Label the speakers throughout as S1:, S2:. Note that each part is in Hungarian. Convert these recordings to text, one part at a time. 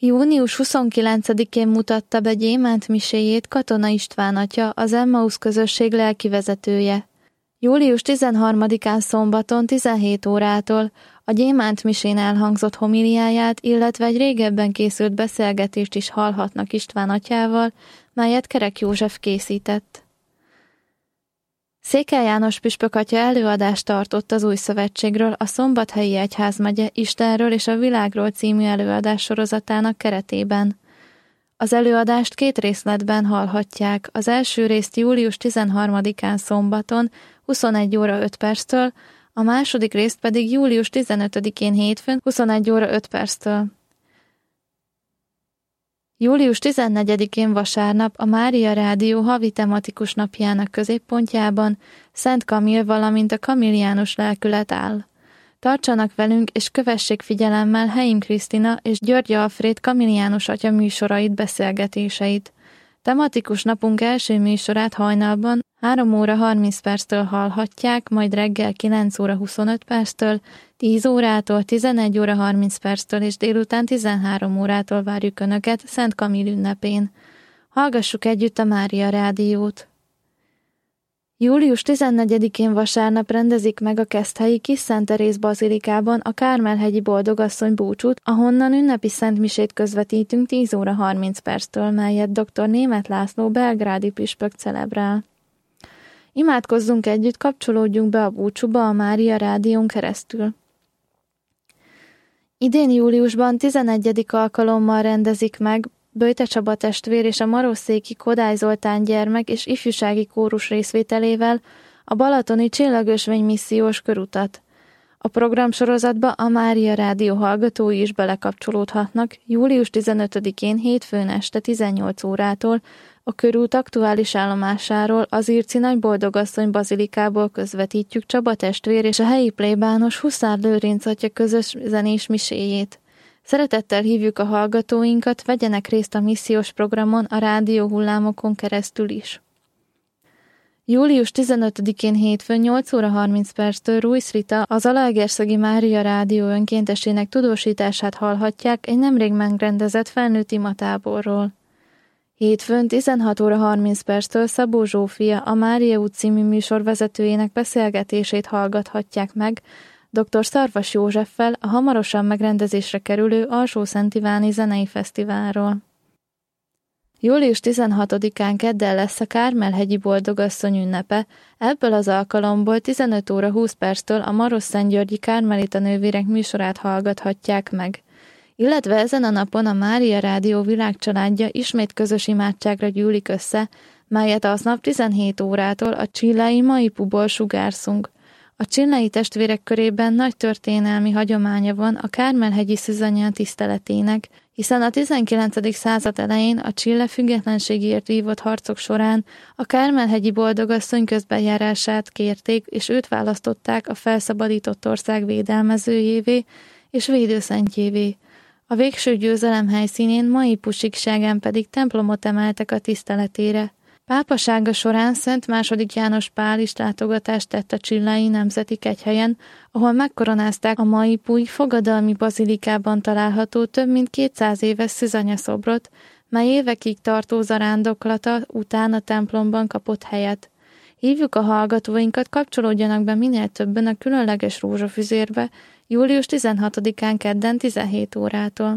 S1: Június 29-én mutatta be gyémánt miséjét Katona István atya, az Emmaus közösség lelkivezetője. Július 13-án szombaton 17 órától a gyémánt misén elhangzott homiliáját, illetve egy régebben készült beszélgetést is hallhatnak István atyával, melyet Kerek József készített. Székely János püspök atya előadást tartott az Új Szövetségről, a Szombathelyi Egyházmegye Istenről és a világról című előadás sorozatának keretében. Az előadást 2 részletben hallhatják. Az első részt július 13-án szombaton 21 óra 5 perctől, a második részt pedig július 15-én hétfőn 21 óra 5 perctől. Július 14-én vasárnap a Mária Rádió havi tematikus napjának középpontjában Szent Kamil, valamint a kamiliánus lelkület áll. Tartsanak velünk és kövessék figyelemmel Heim Krisztina és György Alfréd kamiliánus atya műsorait, beszélgetéseit. Tematikus napunk első műsorát hajnalban 3 óra 30 perctől hallhatják, majd reggel 9 óra 25 perctől, 10 órától, 11 óra 30 perctől és délután 13 órától várjuk Önöket Szent Kamil ünnepén. Hallgassuk együtt a Mária Rádiót. Július 14-én vasárnap rendezik meg a Keszthelyi Kis Szent Teréz bazilikában a Kármel-hegyi Boldogasszony búcsút, ahonnan ünnepi szentmisét közvetítünk 10 óra 30 perctől, melyet dr. Németh László belgrádi püspök celebrál. Imádkozzunk együtt, kapcsolódjunk be a búcsúba a Mária Rádión keresztül. Idén júliusban 11. alkalommal rendezik meg Böjte Csaba testvér és a Marosszéki Kodály Zoltán gyermek és ifjúsági kórus részvételével a balatoni Csillagösvény missziós körutat. A programsorozatba a Mária Rádió hallgatói is belekapcsolódhatnak július 15-én hétfőn este 18 órától a körút aktuális állomásáról, az Irci Nagy Boldogasszony bazilikából közvetítjük Csaba testvér és a helyi plébános Huszár Lőrinc atya közös zenés miséjét. Szeretettel hívjuk a hallgatóinkat, vegyenek részt a missziós programon a rádió hullámokon keresztül is. Július 15-én hétfőn 8 óra 30 perctől Ruiz Rita, az Zalaegerszegi Mária Rádió önkéntesének tudósítását hallhatják egy nemrég megrendezett felnőtt imatáborról. Hétfőn 16 óra 30 perctől Szabó Zsófia, a Mária út című műsor vezetőjének beszélgetését hallgathatják meg, dr. Szarvas Józseffel a hamarosan megrendezésre kerülő Alsó-Szent Iváni Zenei Fesztiválról. Július 16-án kedden lesz a Kármel-hegyi Boldogasszony ünnepe, ebből az alkalomból 15 óra 20 perctől a Marosszentgyörgyi Kármelita nővérek műsorát hallgathatják meg. Illetve ezen a napon a Mária Rádió világcsaládja ismét közös imádságra gyűlik össze, melyet aznap 17 órától a csillai Maipuból sugárszunk. A csillai testvérek körében nagy történelmi hagyománya van a Kármel-hegyi Szűzanyja tiszteletének, hiszen a 19. század elején a Csille függetlenségért vívott harcok során a Kármel-hegyi Boldogasszony közbenjárását kérték, és őt választották a felszabadított ország védelmezőjévé és védőszentjévé. A végső győzelem helyszínén Maipu síkságán pedig templomot emeltek a tiszteletére. Pápasága során Szent II. János Pál is látogatást tett a csillai nemzeti kegyhelyen, ahol megkoronázták a maipui fogadalmi bazilikában található több mint 200 éves Szűzanya szobrot, mely évekig tartó zarándoklata után a templomban kapott helyet. Hívjuk a hallgatóinkat, kapcsolódjanak be minél többen a különleges rózsafüzérbe július 16-án kedden 17 órától.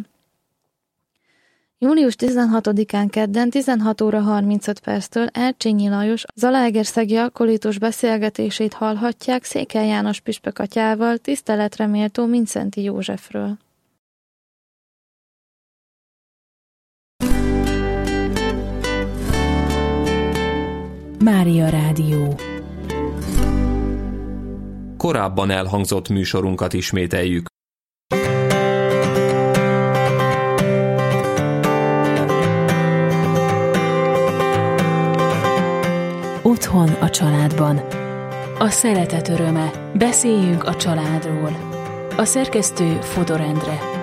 S1: Július 16-án kedden 16 óra 35 perctől Ercsényi Lajos Zalaegerszegi akolitus beszélgetését hallhatják Székely János püspök atyával, tiszteletre méltó Mindszenty Józsefről.
S2: Mária Rádió.
S3: Korábban elhangzott műsorunkat ismételjük.
S2: Otthon a családban. A szeretet öröme. Beszéljünk a családról. A szerkesztő Fodor Endre.